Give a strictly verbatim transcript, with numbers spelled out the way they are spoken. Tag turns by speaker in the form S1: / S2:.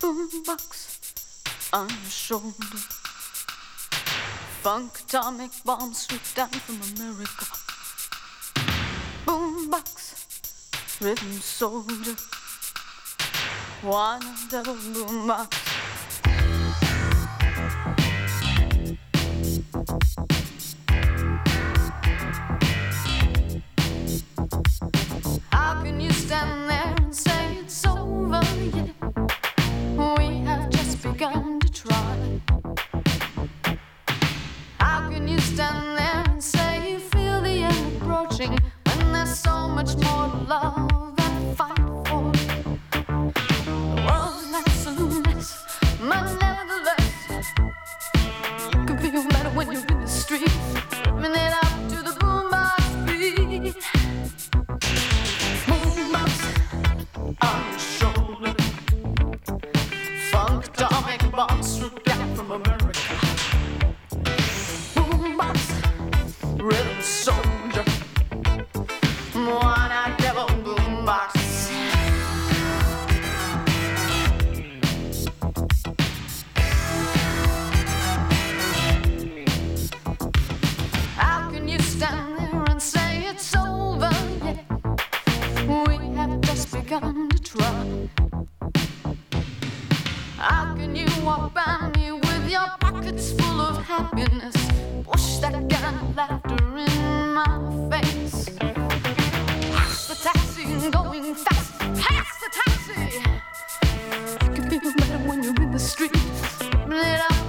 S1: boombox on your shoulder. Funk atomic bombs swoop down from America. Boombox, rhythm soldier. One double boombox. How can you stand there and say it's over yet? We have just begun to try. How can you stand there and say you feel the end approaching when there's so much more love and fight for? The world's not so mess, but nevertheless, you can feel better when you're in the street, ripping it up to the boombox beat. Boombox on your shoulder, funk atomic bombs swoop down from America. Boombox, rhythm soldier, one-eyed devil boombox. How can you stand there and say it's over yet? We have just begun to try. How can you walk by me with your pockets full of happiness? Push that kind of laughter in my face. Pass the taxi going fast. Pass the taxi. You can feel better when you're in the street. Ripping it up